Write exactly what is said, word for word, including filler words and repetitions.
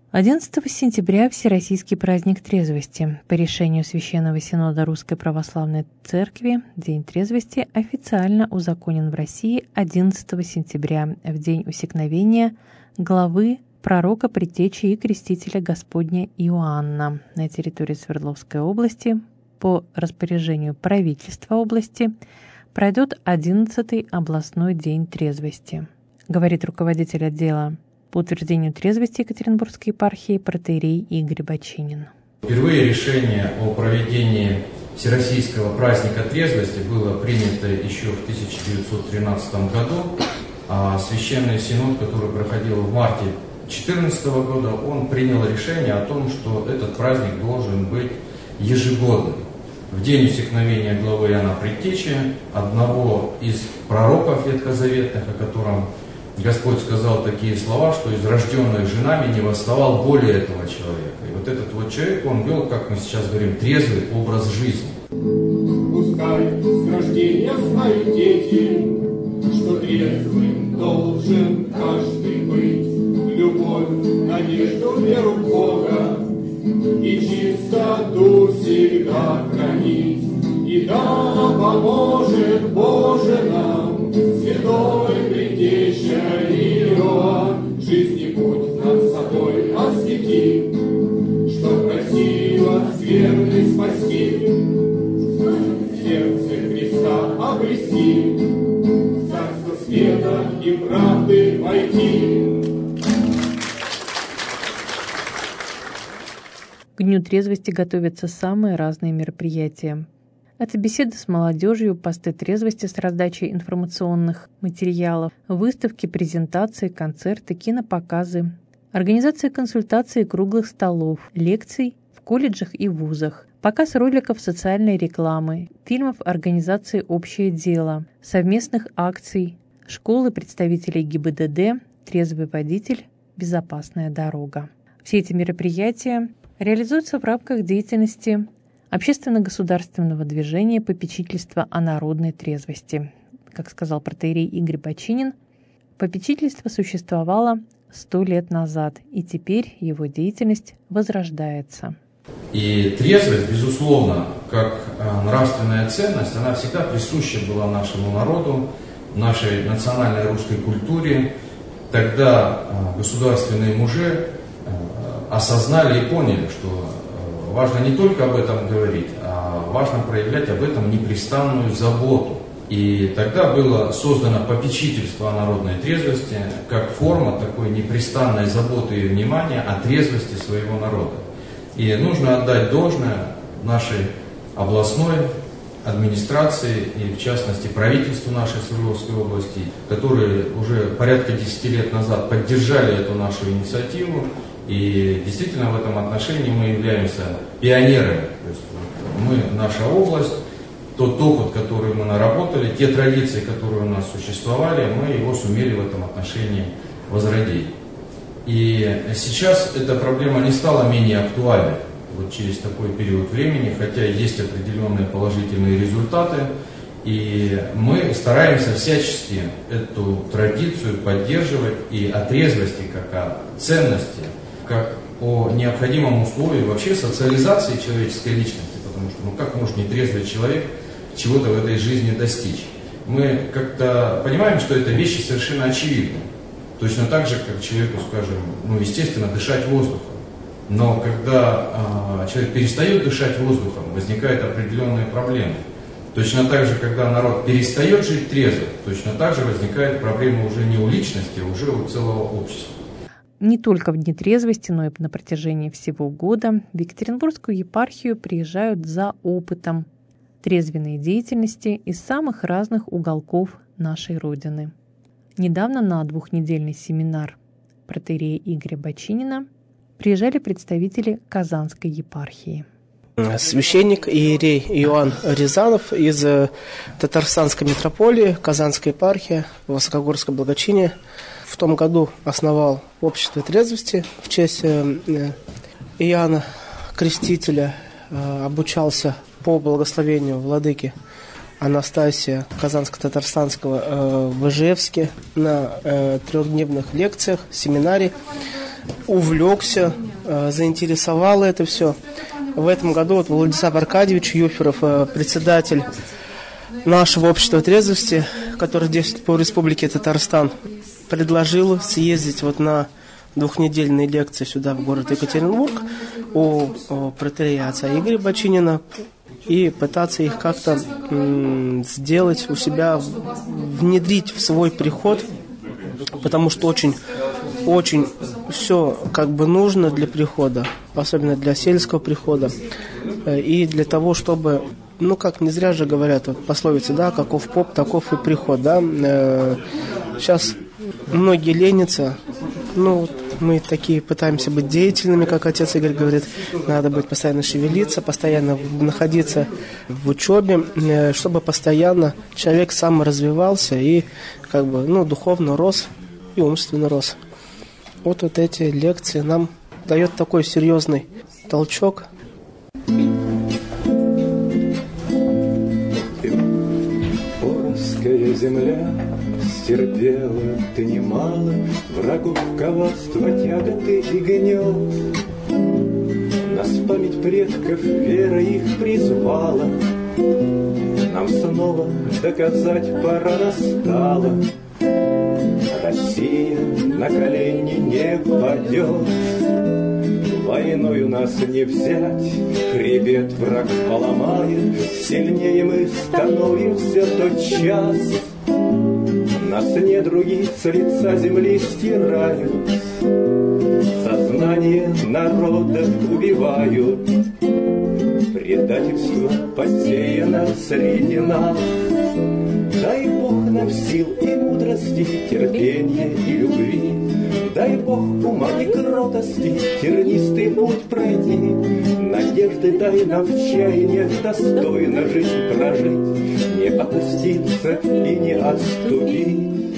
одиннадцатого сентября – Всероссийский праздник трезвости. По решению Священного Синода Русской Православной Церкви День трезвости официально узаконен в России одиннадцатого сентября, в день усекновения главы пророка, предтечи и крестителя Господня Иоанна на территории Свердловской области. По распоряжению правительства области пройдет одиннадцатый областной день трезвости, говорит руководитель отдела по утверждению трезвости Екатеринбургской епархии протоиерей Игорь Бочинин. Впервые решение о проведении Всероссийского праздника трезвости было принято еще в тысяча девятьсот тринадцатом году, а Священный Синод, который проходил в марте две тысячи четырнадцатого года, он принял решение о том, что этот праздник должен быть ежегодным. В день усекновения главы Иоанна Предтечи, одного из пророков ветхозаветных, о котором Господь сказал такие слова, что из рожденных женами не восставал более этого человека. И вот этот вот человек, он вел, как мы сейчас говорим, трезвый образ жизни. Пускай с рождения знают дети, что трезвым должен каждый быть. Любовь, надежду, веру в Бога и чистоту всегда хранить. И да поможет Боже нам, святой Предтеча Иоанн, жизни путь над собой освети, чтоб красиво скверный спасти, сердце Христа обрести, царство света и правды войти. К Дню трезвости готовятся самые разные мероприятия. Это беседы с молодежью, посты трезвости с раздачей информационных материалов, выставки, презентации, концерты, кинопоказы, организация консультаций и круглых столов, лекций в колледжах и вузах, показ роликов социальной рекламы, фильмов организации «Общее дело», совместных акций, школы представителей ГИБДД, трезвый водитель, безопасная дорога. Все эти мероприятия реализуются в рамках деятельности общественно-государственного движения попечительства о народной трезвости. Как сказал протоиерей Игорь Бочинин, попечительство существовало сто лет назад, и теперь его деятельность возрождается. И трезвость, безусловно, как нравственная ценность, она всегда присуща была нашему народу, нашей национальной русской культуре. Тогда государственные мужи осознали и поняли, что важно не только об этом говорить, а важно проявлять об этом непрестанную заботу. И тогда было создано попечительство о народной трезвости как форма такой непрестанной заботы и внимания о трезвости своего народа. И нужно отдать должное нашей областной администрации и, в частности, правительству нашей Свердловской области, которые уже порядка десяти лет назад поддержали эту нашу инициативу. И действительно в этом отношении мы являемся пионерами. То есть мы, наша область, тот опыт, который мы наработали, те традиции, которые у нас существовали, мы его сумели в этом отношении возродить. И сейчас эта проблема не стала менее актуальной вот через такой период времени, хотя есть определенные положительные результаты. И мы стараемся всячески эту традицию поддерживать и о трезвости как о ценности, как о необходимом условии вообще социализации человеческой личности, потому что ну как может нетрезвый человек чего-то в этой жизни достичь? Мы как-то понимаем, что это вещи совершенно очевидны. Точно так же, как человеку, скажем, ну естественно, дышать воздухом. Но когда э, человек перестает дышать воздухом, возникают определенные проблемы. Точно так же, когда народ перестает жить трезво, точно так же возникает проблема уже не у личности, а уже у целого общества. Не только в дни трезвости, но и на протяжении всего года в Екатеринбургскую епархию приезжают за опытом трезвенной деятельности из самых разных уголков нашей Родины. Недавно на двухнедельный семинар протоиерея Игоря Бочинина приезжали представители Казанской епархии. Священник иерей Иоанн Рязанов из Татарстанской митрополии, Казанской епархии, Высокогорское благочиние. В том году основал общество трезвости в честь Иоанна Крестителя, обучался по благословению владыки Анастасия Казанско-Татарстанского в Ижевске на трехдневных лекциях, семинаре. увлекся, заинтересовало это все. В этом году вот Владислав Аркадьевич Юферов, председатель нашего общества трезвости, которое действует по Республике Татарстан, предложил съездить вот на двухнедельные лекции сюда, в город Екатеринбург, у, у протоиерея отца Игоря Бочинина, и пытаться их как-то м, сделать у себя, внедрить в свой приход, потому что очень, очень все как бы нужно для прихода, особенно для сельского прихода, и для того, чтобы, ну как не зря же говорят, вот пословица, да, каков поп, таков и приход, да, сейчас многие ленятся, ну мы такие пытаемся быть деятельными, как отец Игорь говорит, надо быть постоянно шевелиться, постоянно находиться в учебе, чтобы постоянно человек саморазвивался и как бы, ну, духовно рос и умственно рос. Вот, вот эти лекции нам дают такой серьезный толчок. Поросская земля, стерпела ты немало врагов, коварства, тяготы и гнет. Нас память предков, вера их призвала, нам снова доказать пора настала. Россия на колени не падет, войною нас не взять, хребет враг поломает, сильнее мы становимся тотчас. Нас недруги с лица земли стирают, сознание народа убивают. Предательство посеяно среди нас. Дай Бог нам сил и мудрости, терпения и любви. Дай Бог ума и кротости, тернистый путь пройти. Надежды дай нам в чаяниях достойно жизнь прожить, не опуститься и не отступить.